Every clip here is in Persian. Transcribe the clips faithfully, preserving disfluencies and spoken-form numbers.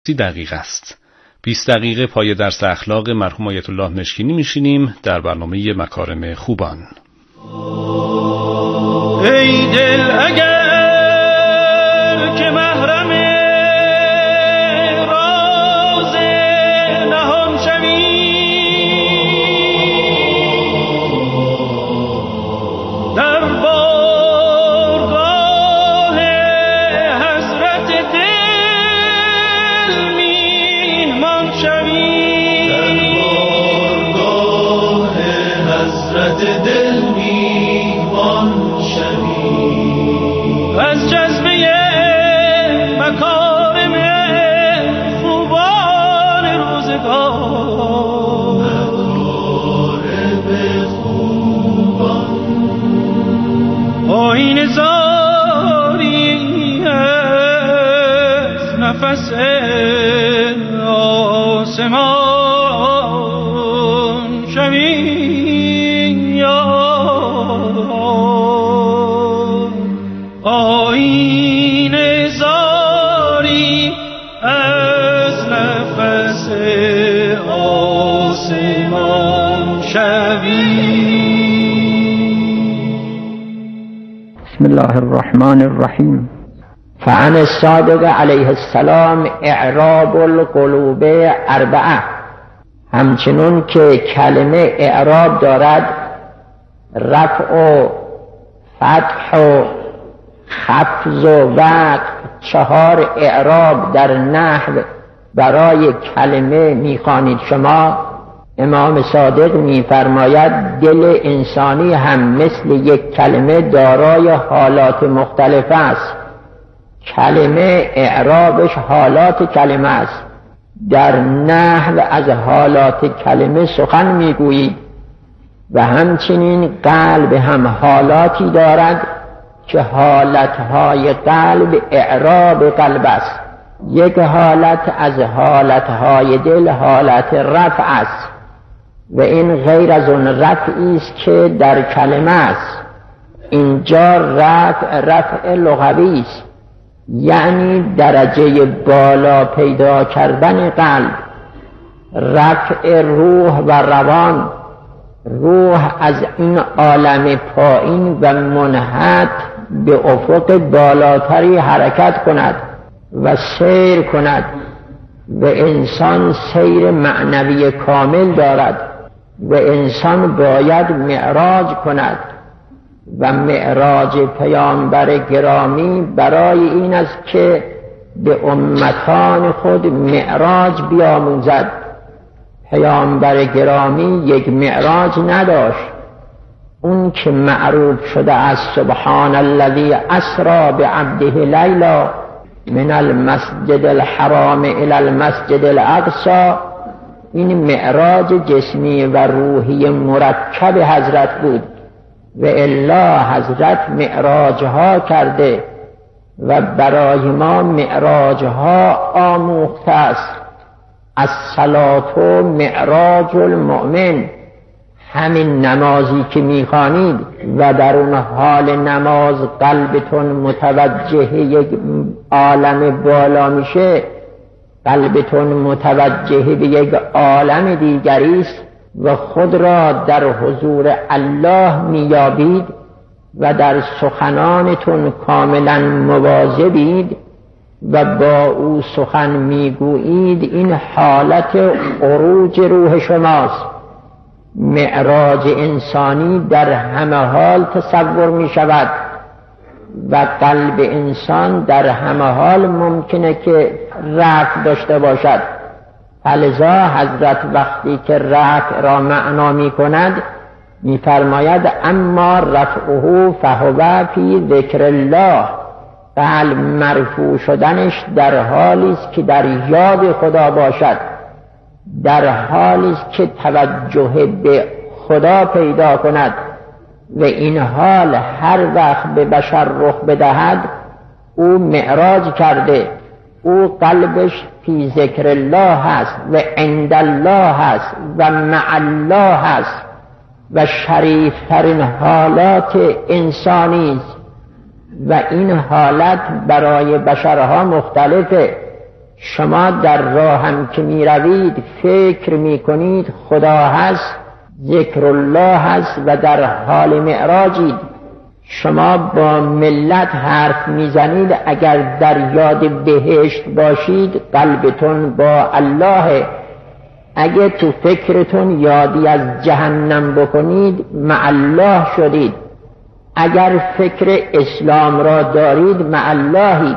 سی دقیقه است. بیست دقیقه پای درس اخلاق مرحوم آیت الله مشکینی میشینیم در برنامه مکارم خوبان. ای دل اگر که محرم راز نهان شوی، در بارگاه حضرت دل میهمان شوی، در بارگاه حضرت دل میهمان شوی، از جذبه مکارم خوبان روزگار، مکارم خوبان آیین زاری از نفس آسمان شوی، آیین زاری از نفس آسمان شوی. بسم الله الرحمن الرحیم. فعن الصادق علیه السلام اعراب القلوب اربعه. همچنون که کلمه اعراب دارد رفع و فتح و خفض و وقف، چهار اعراب در نحو برای کلمه میخوانید شما. امام صادق میفرماید دل انسانی هم مثل یک کلمه دارای حالات مختلف است. کلمه اعرابش حالات کلمه است. در نحو از حالات کلمه سخن میگویید و همچنین قلب هم حالاتی دارد که حالتهای قلب اعراب قلب است. یک حالت از حالتهای دل حالت رفع است و این غیر از اون رفعی است که در کلمه است. اینجا رفع رفع لغوی است، یعنی درجه بالا پیدا کردن قلب، رفع روح و روان. روح از این عالم پایین و منحط به افق بالاتری حرکت کند و سیر کند و انسان سیر معنوی کامل دارد و انسان باید معراج کند و معراج پیامبر گرامی برای این است که به امتان خود معراج بیاموزد. پیامبر گرامی یک معراج نداشت. اون که معروف شده از سبحان الذی اسری بعبده لیلا من المسجد الحرام الى المسجد الاقصی، این معراج جسمی و روحی مرکب حضرت بود و الا حضرت معراجها کرده و برای ما معراجها آموخته است. الصلاة معراج المؤمن، همین نمازی که میخوانید و در اون حال نماز قلبتون متوجه یک عالم بالا میشه، قلبتون متوجه به یک عالم دیگری است و خود را در حضور الله میابید و در سخنانتون کاملا مواظبید و با او سخن میگویید. این حالت عروج روح شماست. معراج انسانی در همه حال تصور می شود و قلب انسان در همه حال ممکنه که رفع داشته باشد. فلذا حضرت وقتی که رفع را معنا می کند می فرماید اما رفعه فهو فی ذکر الله. قلب مرفوع شدنش در حالی است که در یاد خدا باشد، در حالی است که توجه به خدا پیدا کند و این حال هر وقت به بشر رخ بدهد او معراج کرده، او قلبش فی ذکر الله هست و عند الله هست و مع الله هست و شریفترین حالات انسانی است و این حالت برای بشرها مختلفه، شما در راه هم که می روید فکر می کنید خدا هست، ذکر الله هست و در حال معراجید. شما با ملت حرف میزنید، اگر در یاد بهشت باشید قلبتون با الله. اگه تو فکرتون یادی از جهنم بکنید مع الله شدید. اگر فکر اسلام را دارید مع اللهید.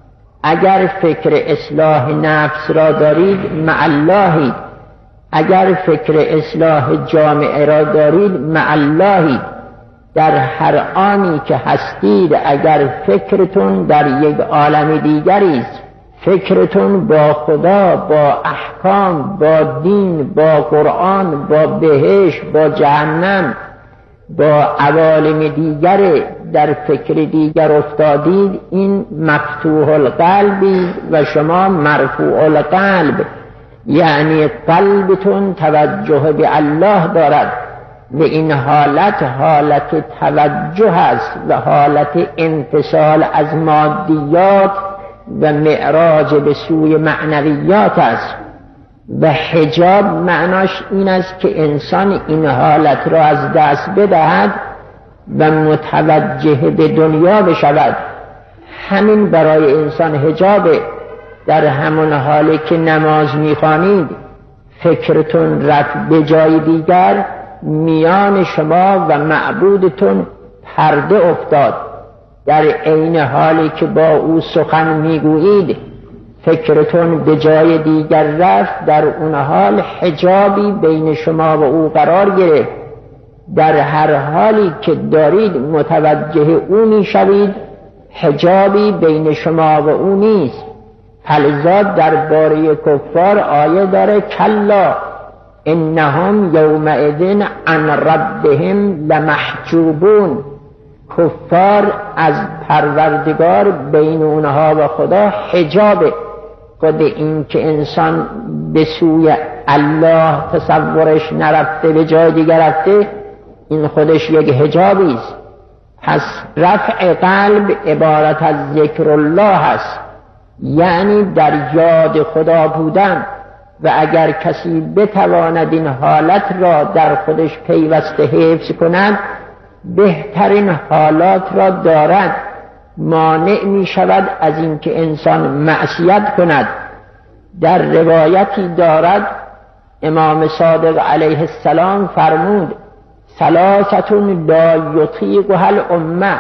اگر فکر اصلاح نفس را دارید مع اللهید. اگر فکر اصلاح جامعه را دارید مع اللهید. در هر آنی که هستید اگر فکرتون در یک عالم دیگری است، فکرتون با خدا، با احکام، با دین، با قرآن، با بهشت، با جهنم، با عوالم دیگر در فکر دیگر افتادید، این مفتوح القلبی و شما مرفوع القلب، یعنی قلبتون توجه به الله دارد و این حالت حالت توجه است و حالت انفصال از مادیات و معراج به سوی معنویات است. و حجاب معناش این است که انسان این حالت را از دست بدهد و متوجه به دنیا بشود. همین برای انسان حجابه. در همون حالی که نماز میخوانید فکرتون رفت به جای دیگر، میان شما و معبودتون پرده افتاد. در عین حالی که با او سخن میگویید فکرتون به جای دیگر رفت، در اون حال حجابی بین شما و او قرار گرفت. در هر حالی که دارید متوجه او میشوید، حجابی بین شما و او نیست. فلذا درباره کفار آیه داره کلا انهم یومئذ عن ربهم لمحجوبون. کفار از پروردگار بین اونها و خدا حجابه. خود این که انسان به سوی الله تصورش نرفته به جای دیگر رفته، این خودش یک حجابی است. پس رفع قلب عبارت از ذکر الله است، یعنی در یاد خدا بودن. و اگر کسی بتواند این حالت را در خودش پیوسته حفظ کند، بهترین حالات را دارد. مانع می شود از اینکه انسان معصیت کند. در روایتی دارد امام صادق علیه السلام فرمود ثلاثتون لا یطیقها الامه.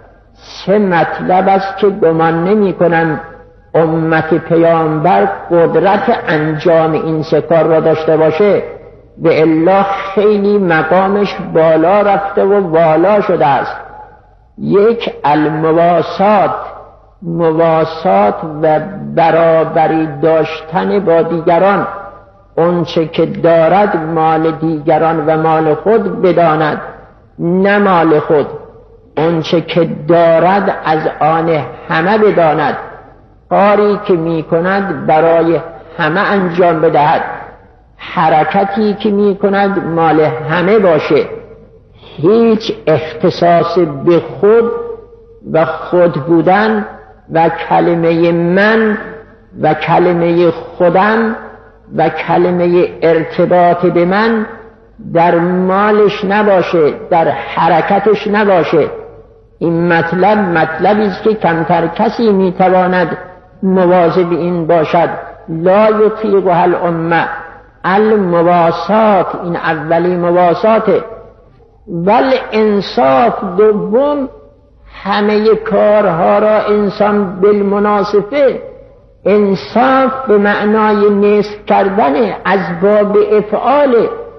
سه مطلب است که گمان نمی کنم امت پیامبر قدرت انجام این سه کار را داشته باشه، و الا خیلی مقامش بالا رفته و والا شده است. یک المواسات، مواسات و برابری داشتن با دیگران. اونچه که دارد مال دیگران و مال خود بداند، نه مال خود. اونچه که دارد از آن همه بداند. کاری که می کند برای همه انجام بدهد. حرکتی که می کند مال همه باشه. هیچ اختصاص به خود و خود بودن و کلمه من و کلمه خودم و کلمه ارتباط به من در مالش نباشه، در حرکتش نباشه. این مطلب مطلبی است که کمتر کسی میتواند مواظب این باشد. لا یطیقها الامه. المواسات، این اولی مواساته. ول انصاف دوم، همه کارها را انسان بالمناسبه. انصاف به معنای نصف کردن، از باب افعال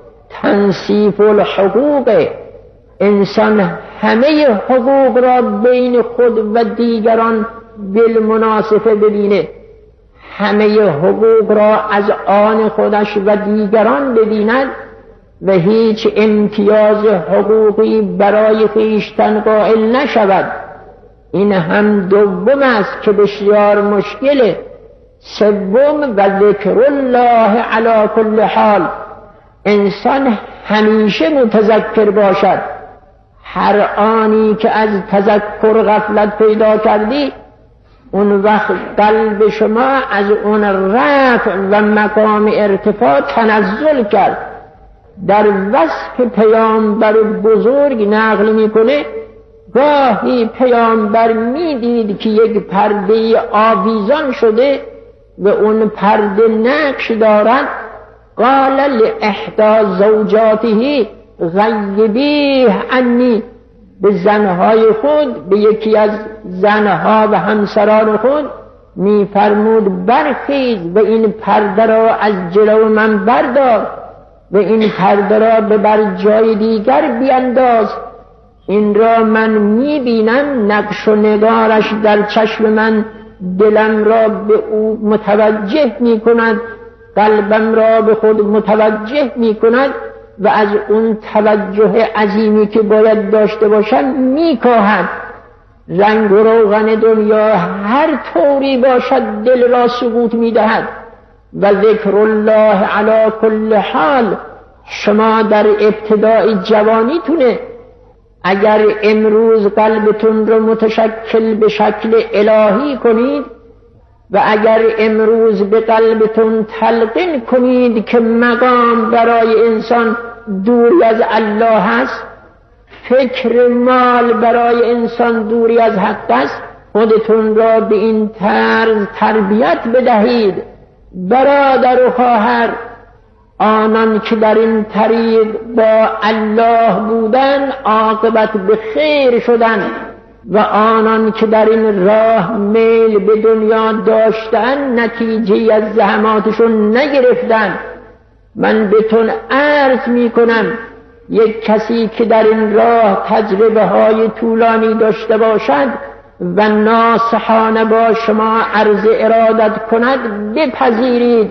تنصیف الحقوق. انسان همه حقوق را بین خود و دیگران بالمناسبه ببینه، همه حقوق را از آن خودش و دیگران ببیند و هیچ امتیاز حقوقی برای خویشتن قائل نشود. این هم دوم است که بسیار مشکله. سوم و ذکر الله علی کل حال. انسان همیشه متذکر باشد. هر آنی که از تذکر غفلت پیدا کردی، اون وقت قلب شما از اون رفع و مقام ارتفاع تنزل کرد. در وصف پیامبر بزرگ نقل میکنه گاهی پیامبر میدید که یک پرده آویزان شده و اون پرده نقش دارد. قال لاحدى زوجاته غیبیه عنی، به زنهای خود، به یکی از زنها و همسران خود میفرمود برخیز و این پرده را از جلو من بردار و این پرده را به بر جای دیگر بینداز. این را من میبینم، نقش و نگارش در چشم من دلم را به او متوجه میکند، قلبم را به خود متوجه میکند و از اون توجه عظیمی که باید داشته باشم میکاهد. رنگ و روغن دنیا هر طوری باشد دل را سقوط میدهد و ذکر الله علی کل حال. شما در ابتدای جوانیتونه اگر امروز قلبتون رو متشکل به شکل الهی کنید و اگر امروز به قلبتون تلقین کنید که مقام برای انسان دوری از الله است، فکر مال برای انسان دوری از حق است، خودتون را به این طرز تربیت بدهید. برادر و خواهر، آنان که در این طریق با الله بودن عاقبت به خیر شدن و آنان که در این راه میل به دنیا داشتن نتیجه از زحماتشون نگرفتن. من بهتون عرض می کنم یک کسی که در این راه تجربه های طولانی داشته باشد و ناصحانه با شما عرض ارادت کند، بپذیرید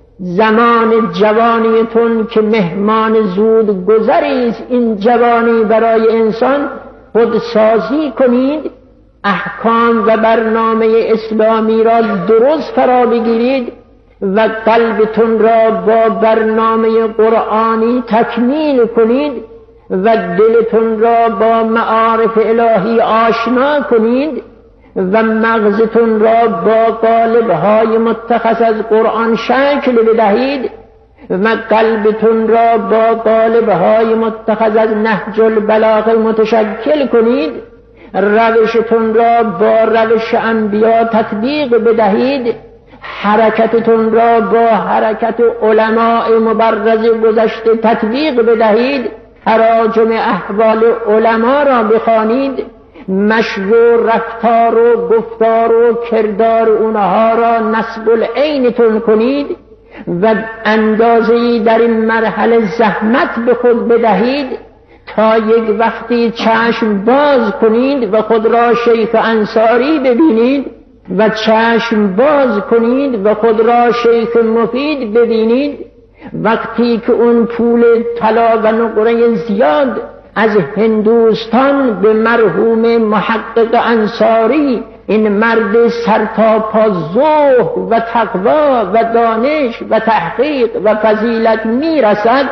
زمان جوانیتون که مهمان زود گذریست، این جوانی برای انسان خودسازی کنید، احکام و برنامه اسلامی را درست فرا بگیرید و قلبتون را با برنامه قرآنی تکمیل کنید و دلتون را با معارف الهی آشنا کنید و مغزتون را با قالب‌های متخذ از قرآن شکل بدهید و قلبتون را با قالب‌های متخذ از نهج البلاغه متشکل کنید. روشتون را با روش انبیا تطبیق بدهید. حرکتتون را با حرکت علماء مبرز گذشته تطبیق بدهید. تراجم احوال علما را بخوانید. مشی و رفتار و گفتار و کردار اونها را نصب العینتون کنید و اندازه‌ای در این مرحله زحمت به خود بدهید تا یک وقتی چشم باز کنید و خود را شیخ انصاری ببینید و چشم باز کنید و خود را شیخ مفید ببینید. وقتی که اون پول طلا و نقره زیاد از هندوستان به مرحوم محقق انصاری، این مرد سرتاپا ذوق و تقوا و دانش و تحقیق و فضیلت میرسد،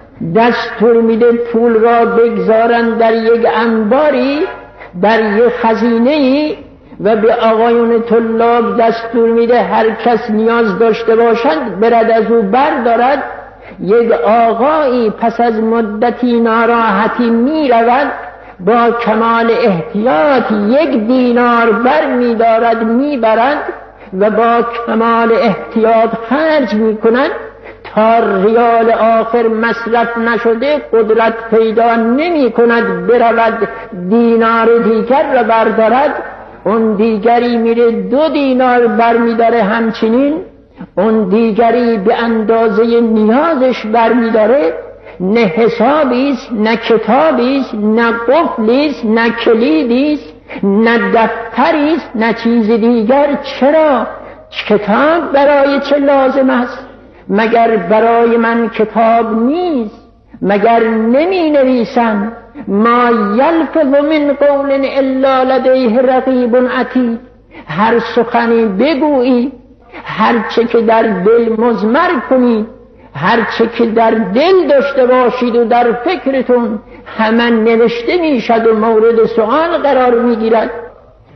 دستور میده پول را بگذارن در یک انباری، در یک خزینه‌ای و به آقایون طلاب دستور میده هر کس نیاز داشته باشد برد از او بردارد. یک آقایی پس از مدتی ناراحتی می رود، با کمال احتیاط یک دینار بر می دارد می برد و با کمال احتیاط خرج می کند تا ریال آخر مصرف نشده قدرت پیدا نمی کند برود دینار دیگر را بردارد. اون دیگری میره دو دینار بر می داره، همچنین اون دیگری به اندازه نیازش برمیداره. نه حسابیست، نه کتابیست، نه قفلیست، نه کلیدیست، نه دفتریست، نه چیز دیگر. چرا؟ کتاب برای چه لازم است؟ مگر برای من کتاب نیست؟ مگر نمی نویسم ما یلفظ من قول الا لدیه رقیب عتید؟ هر سخنی بگویی، هر چه که در دل مضمر کنید، هر چه که در دل داشته باشید و در فکرتون همه نوشته میشد و مورد سؤال قرار میگیرد.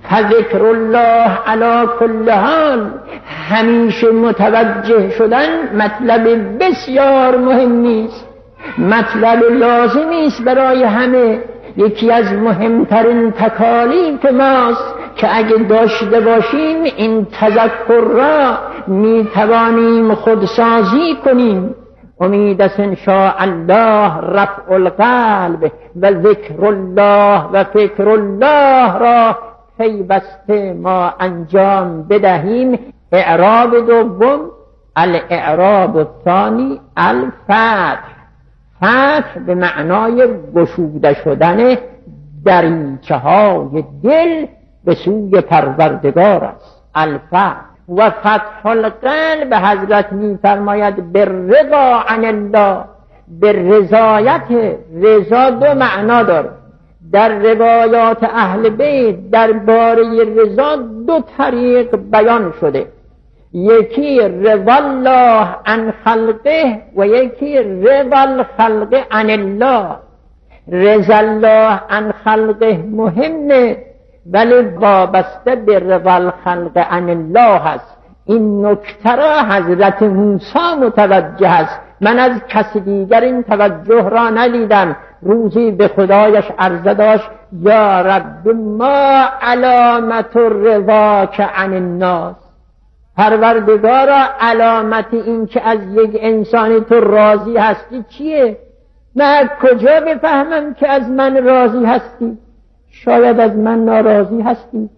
فذکر الله علی کل حال، همیشه متوجه شدن مطلب بسیار مهمی است، مطلب لازمی است برای همه. یکی از مهمترین تکالیف ماست که اگه داشته باشیم این تذکر را می توانیم خودسازی کنیم. امید است ان شاء الله رفع القلب و ذکر الله و فکر الله را پیوسته ما انجام بدهیم. اعراب دوم الاعراب الثانی الفتح. فتح به معنای گشوده شدن دریچه های دل به سوی پروردگار است. الفتح و فتح القلب حضرت می فرماید به رضا عن الله، به رضایت. رضا دو معنا داره. در روایات اهل بیت درباره رضا دو طریق بیان شده، یکی رضا الله عن خلقه و یکی رضا الخلق عن الله. رضا الله عن خلقه مهمه ولی وابسته به رضا الخلق عن الله هست. این نکته را حضرت موسی متوجه است. من از کسی دیگر این توجه را ندیدم. روزی به خدایش عرضه داشت یا رب ما علامت الرضا عن الناس، پروردگارا علامت این که از یک انسانی تو راضی هستی چیه؟ من کجا بفهمم که از من راضی هستی؟ شاید از من ناراضی هستی.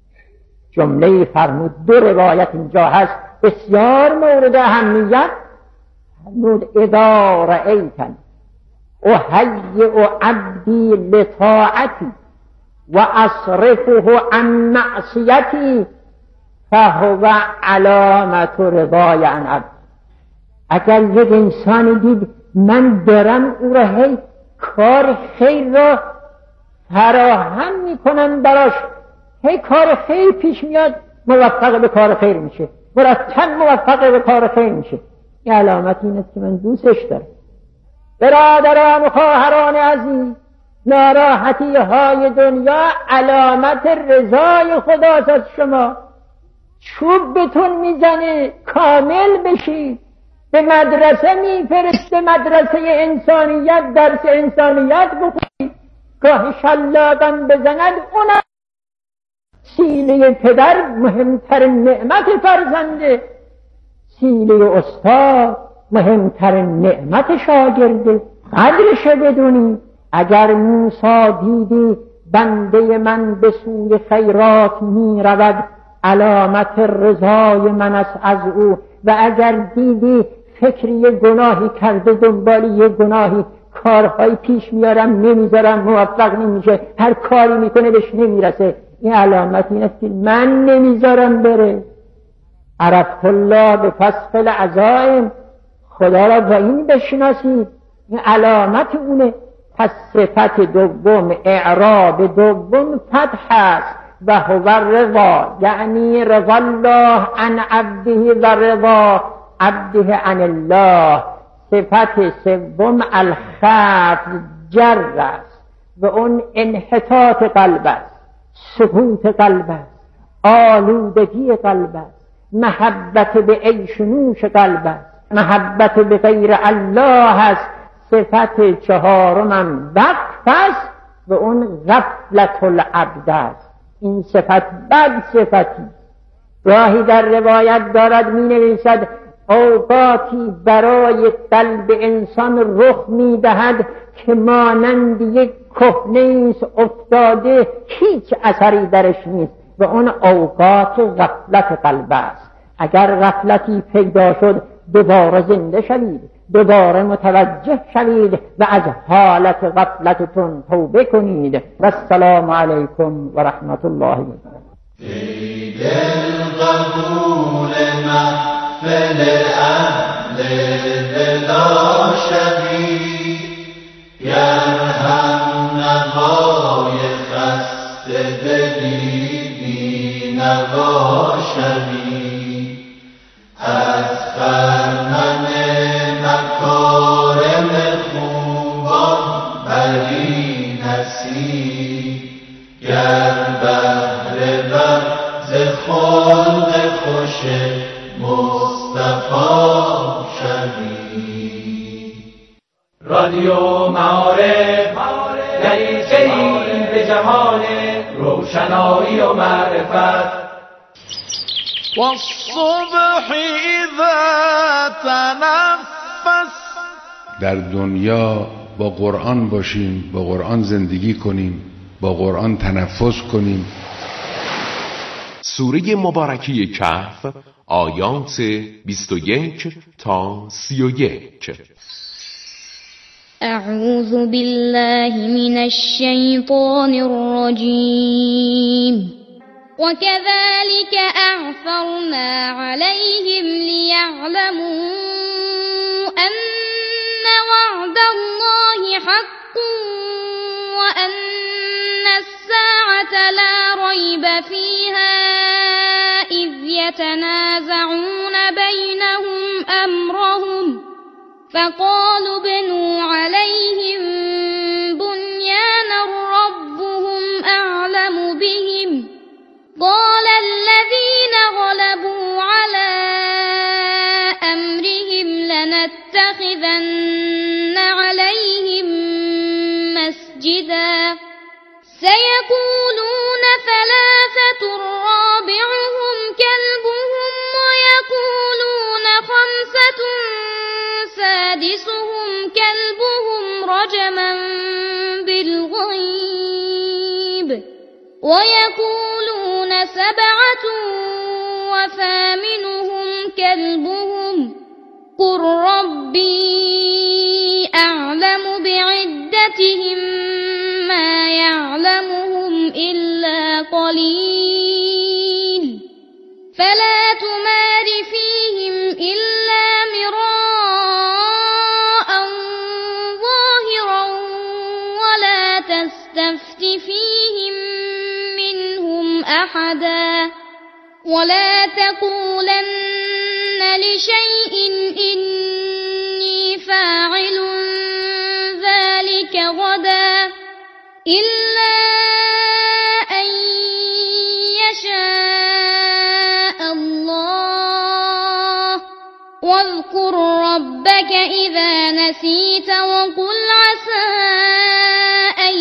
جمله فرمود دو روایت اینجا هست بسیار مورد اهمیت. فرمود اذا رأیتن اهیئ عبدی لطاعتی و اصرفه عن معصیتی فهو علامت رضای عن عبد. اگر یک انسانی دید من برم او را هی کار خیر را فراهم میکنم براش، هی کار خیر پیش میاد، موفق به کار خیر میشه، مرتب موفق به کار خیر میشه، این علامت این است که من دوستش دارم. برادران و خواهران عزیز، ناراحتی های دنیا علامت رضای خداست از شما. چوب بهتون میزنه کامل بشید، به مدرسه میفرسته، مدرسه انسانیت، درس انسانیت بخونید، گاهی شلاقم بزند اونم سیله پدر مهمترین نعمت فرزنده، سیله استاد مهمترین نعمت شاگرده. قدرش بدونی. اگر موسی دیدی بنده من به سوی خیرات می رود علامت رضای من است از او، و اگر دیدی فکری یه گناهی کرده دنبال یه گناهی کارهای پیش میارم نمیذارم موفق نمیشه، هر کاری میکنه بهش نمیرسه، این علامت این است که من نمیذارم بره. عرفت الله به فسق العزائم، خدا را با این بشناسید، این علامت اونه. پس صفت دوم اعراب دوم فتح است و هو رضا، یعنی رضا الله عن عبده و رضا عبده عن الله. صفت سوم الخفض جر است و اون انحطاط قلب است، سکوت قلب است، آلودگی قلب است، محبت به عیش و نوش قلب است، محبت به غیر الله است. صفت چهارم وقف است و اون غفلت العبد است. این صفت بد صفتی. راهی در روایت دارد می نویسد اوقاتی برای قلب انسان رخ می دهد که مانند یک کهنه است افتاده، هیچ اثری درش نیست، و اون اوقات غفلت قلب است. اگر غفلتی پیدا شد دوباره زنده شوید، دوباره متوجه شوید و از حالت غفلتتون توبه کنید. و السلام علیکم و رحمت الله و برکاته. ای دل قبول محفل اهل دلا شوی، گر هم نوای خسته دلی بی نوا شوی، از خرمن مکارم خوبان بری نسی، گر بهر رادیو معارف دریچه‌ای به جهان روشنایی و معرفت. والصبح اذا تنفس. در دنیا با قرآن باشیم، با قرآن زندگی کنیم، با قرآن تنفس کنیم. سوره مبارکه کهف آیات بیست و یک تا سی و یک. اعوذ بالله من الشیطان الرجیم. وكذلك أعثرنا عليهم ليعلموا أن وعد الله حق وأن الساعة لا ريب فيها إذ يتنازعون بينهم أمرهم فقالوا ابنوا عليهم بنيانا ربهم أعلم بهم قال الذين غلبوا على أمرهم لنتخذن عليهم مسجدا سيقولون ثلاثة رابعهم كلبهم ويقولون خمسة سادسهم كلبهم رجما بالغيب ويقولون سبعة وثامنهم كلبهم قل ربي أعلم بعدتهم ما يعلمهم إلا قليل فلا تمار فيهم إلا مراء ظاهرا ولا تستفت فيهم أحدا ولا تقولن لشيء إني فاعل ذلك غدا إلا أن يشاء الله واذكر ربك إذا نسيت وقل عسى أن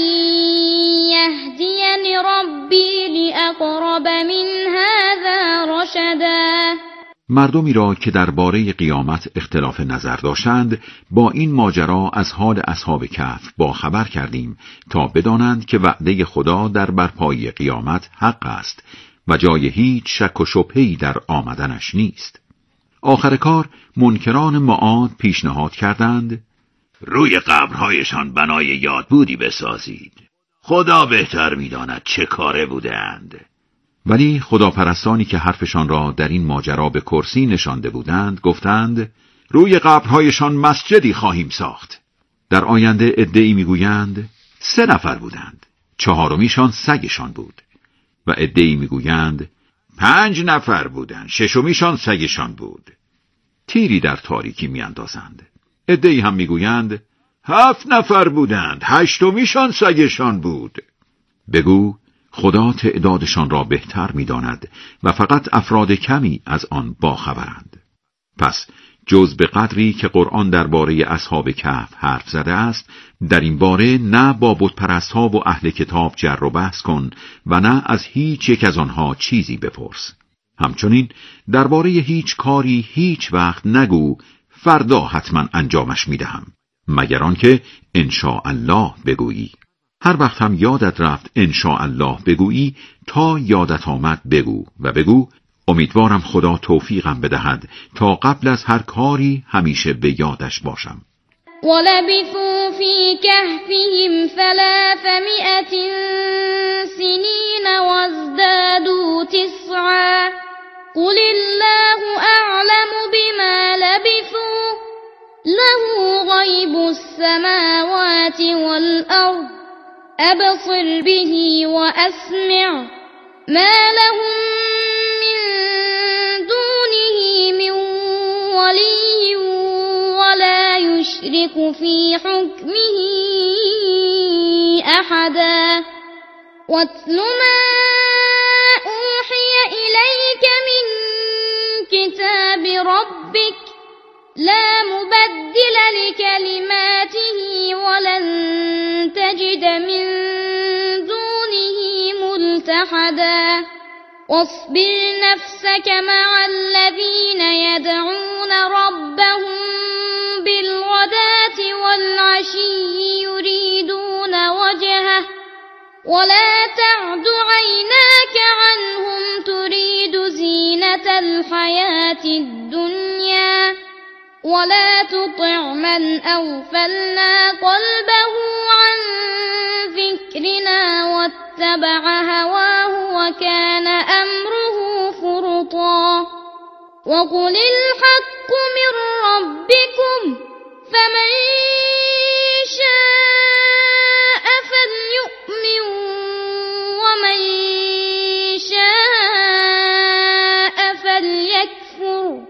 يهديني ربي لأقرب من هذا رشدا. مردمی را که درباره قیامت اختلاف نظر داشتند با این ماجرا از حال اصحاب کهف با خبر کردیم تا بدانند که وعده خدا در برپایی قیامت حق است و جای هیچ شک و شبهه‌ای در آمدنش نیست. آخر کار منکران معاد پیشنهاد کردند روی قبرهایشان بنای یادبودی بسازید. خدا بهتر می‌داند چه کاره بودند. ولی خداپرستانی که حرفشان را در این ماجرا به کرسی نشانده بودند گفتند روی قبرهایشان مسجدی خواهیم ساخت. در آینده عده‌ای میگویند سه نفر بودند، چهارمیشان سگشان بود، و عده‌ای میگویند پنج نفر بودند، ششمیشان سگشان بود. تیری در تاریکی میاندازند. عده‌ای هم میگویند هفت نفر بودند، هشتمیشان سگشان بود. بگو خدا تعدادشان را بهتر می‌داند و فقط افراد کمی از آن باخبرند. پس جز به قدری که قرآن درباره اصحاب کهف حرف زده است، در این باره نه با بت‌پرست‌ها و اهل کتاب جر و بحث کن و نه از هیچ یک از آنها چیزی بپرس. همچنین درباره هیچ کاری هیچ وقت نگو فردا حتما انجامش می‌دهم، مگر آنکه انشاء الله بگویی. هر وقت هم یادت رفت انشاء الله بگویی، تا یادت آمد بگو و بگو امیدوارم خدا توفیقم بدهد تا قبل از هر کاری همیشه به یادش باشم. ولبثوا فی کهفهم ثلاثمائة سنین وازدادوا تسعا قل الله اعلم بما لبثوا له غیب السماوات والارض أبصر به وأسمع ما لهم من دونه من ولي ولا يشرك في حكمه أحدا واتل ما أوحي إليك من كتاب ربك لا مبدل لكلماته ولن تجد من دونه ملتحدا واصبر نفسك مع الذين يدعون ربهم بالغداة والعشي يريدون وجهه ولا تعد عيناك عنهم تريد زينة الحياة الدنيا ولا تطع من أغفلنا قلبه عن ذكرنا واتبع هواه وكان أمره فرطا وقل الحق من ربكم فمن شاء فليؤمن ومن شاء فليكفر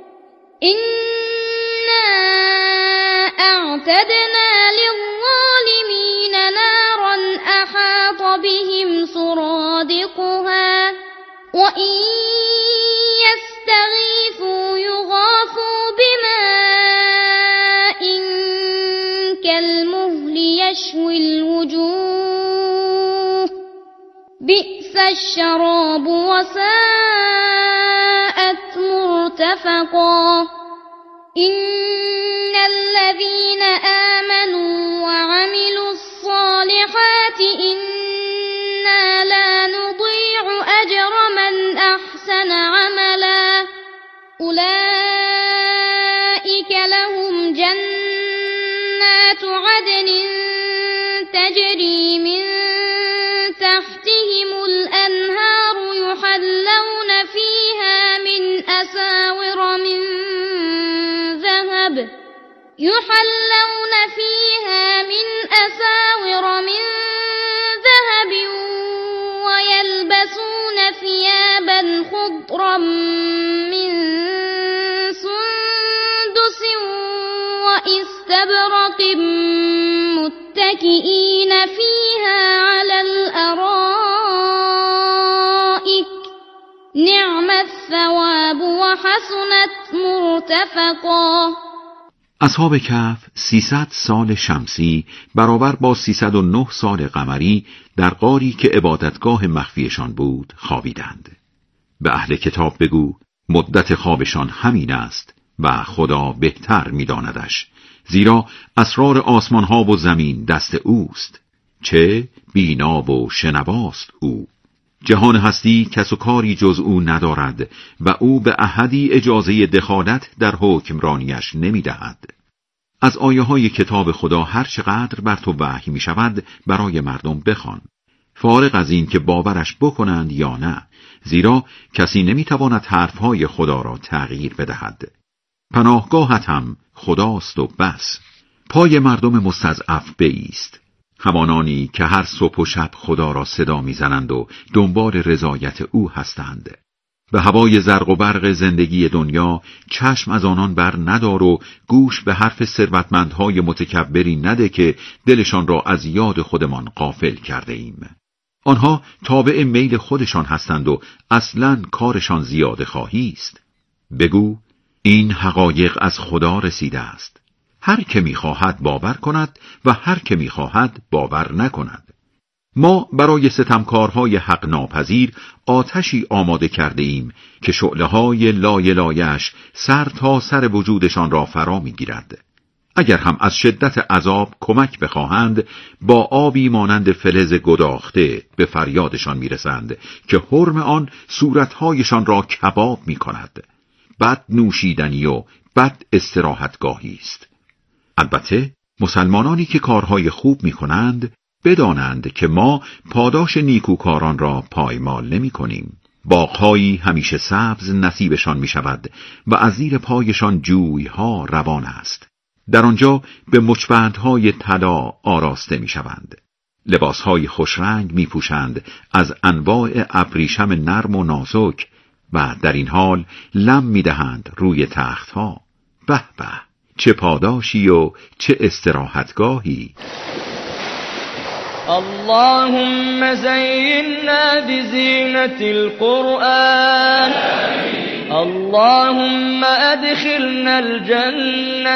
إنا أعتدنا للظالمين نارا أحاط بهم سرادقها وإن يستغيثوا يغاثوا بماء كالمهل يشوي الوجوه بئس الشراب وساءت مرتفقا إن الذين آمنوا وعملوا الصالحات إنا لا نضيع أجر من أحسن عملا أولئك لهم جنات عدن تجري من تحتهم الأنهار يحلون فيها من أساور من ذهب يحلون فيها من أساور من ذهب ويلبسون ثيابا خضرا من سندس وإستبرق متكئين فيها على الأرائك نعم الثواب وحسنت مرتفقا. اصحاب کهف سیصد سال شمسی برابر با سیصد و نه سال قمری در غاری که عبادتگاه مخفیشان بود خوابیدند. به اهل کتاب بگو مدت خوابشان همین است و خدا بهتر می‌داندش، زیرا اسرار آسمان ها و زمین دست اوست، چه بینا و شنواست او. جهان هستی کس و کاری جز او ندارد و او به احدی اجازه دخالت در حکمرانیش نمی دهد. از آیه های کتاب خدا هر چقدر بر تو وحی می شود برای مردم بخوان، فارغ از این که باورش بکنند یا نه، زیرا کسی نمی تواند حرفهای خدا را تغییر بدهد. پناهگاهت هم خداست و بس. پای مردم مستضعف بایست، همانانی که هر صبح و شب خدا را صدا میزنند و دنبال رضایت او هستند. به هوای زرق و برق زندگی دنیا چشم از آنان بر ندار و گوش به حرف ثروتمندهای متکبری نده که دلشان را از یاد خودمان غافل کرده ایم. آنها تابع میل خودشان هستند و اصلاً کارشان زیاده خواهی است. بگو این حقایق از خدا رسیده است. هر که می‌خواهد باور کند و هر که می‌خواهد باور نکند. ما برای ستمکارهای حق ناپذیر آتشی آماده کرده ایم که شعله‌های لایه لایه‌اش سر تا سر وجودشان را فرا می‌گیرد. اگر هم از شدت عذاب کمک بخواهند، با آبی مانند فلز گداخته به فریادشان می‌رسند که حرم آن صورت‌هایشان را کباب می‌کند. بد نوشیدنی و بد استراحتگاهی است. البته مسلمانانی که کارهای خوب می‌کنند بدانند که ما پاداش نیکوکاران را پایمال نمی کنیم. باغ‌هایی همیشه سبز نصیبشان می شود و از زیر پایشان جوی‌ها روان است. در آنجا به مچبندهای طلا آراسته می شوند. لباسهای خوشرنگ می پوشند از انواع ابریشم نرم و نازک و در این حال لم می دهند روی تختها. به به، چه پاداشی و چه استراحتگاهی. اللهم زينا بزينة القرآن اللهم ادخلنا الجنة